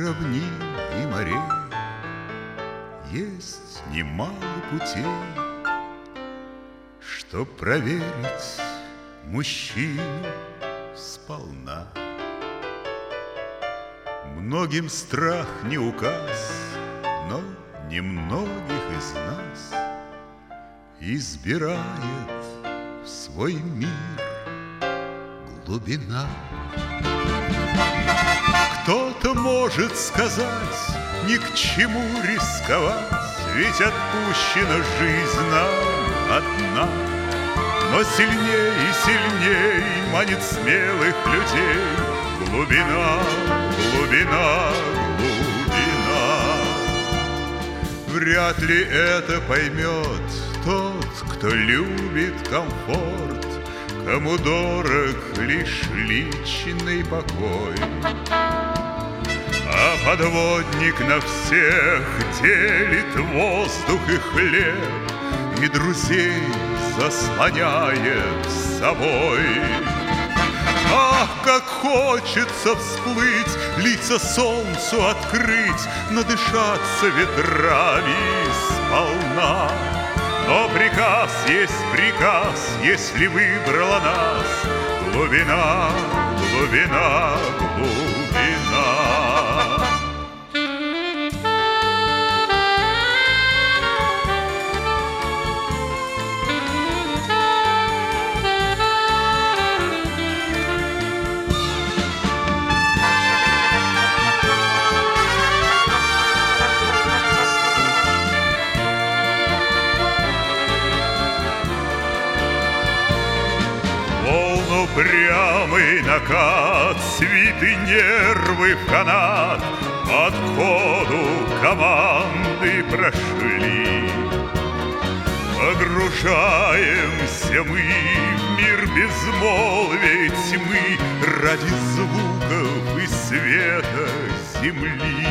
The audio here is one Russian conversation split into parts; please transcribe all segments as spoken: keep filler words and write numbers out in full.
равнин и морей есть немало путей, чтоб проверить мужчину сполна. Многим страх не указ, но немногих из нас избирает в свой мир глубина. Кто-то может сказать, ни к чему рисковать, ведь отпущена жизнь нам одна. Но сильней и сильней манит смелых людей глубина, глубина, глубина. Вряд ли это поймет тот, кто любит комфорт, кому дорог лишь личный покой. А подводник на всех делит воздух и хлеб, и друзей заслоняет собой. Ах, как хочется всплыть, лица солнцу открыть, надышаться ветрами сполна. Но приказ есть приказ, если выбрала нас глубина, глубина, глубина. Упрямый накат, свиты нервы в канат, от ходу команды прошли. Погружаемся мы в мир безмолвия тьмы ради звуков и света земли.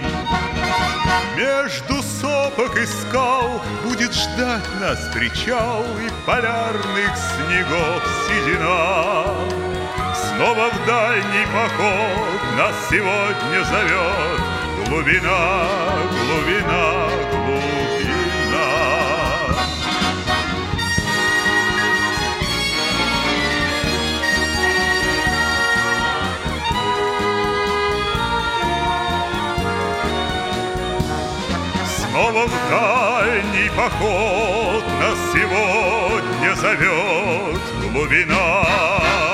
Между сопок и скал будет ждать нас причал и полярных снегов седина. Снова в дальний поход нас сегодня зовет глубина, глубина, глубина. Снова в дальний поход нас сегодня зовет глубина.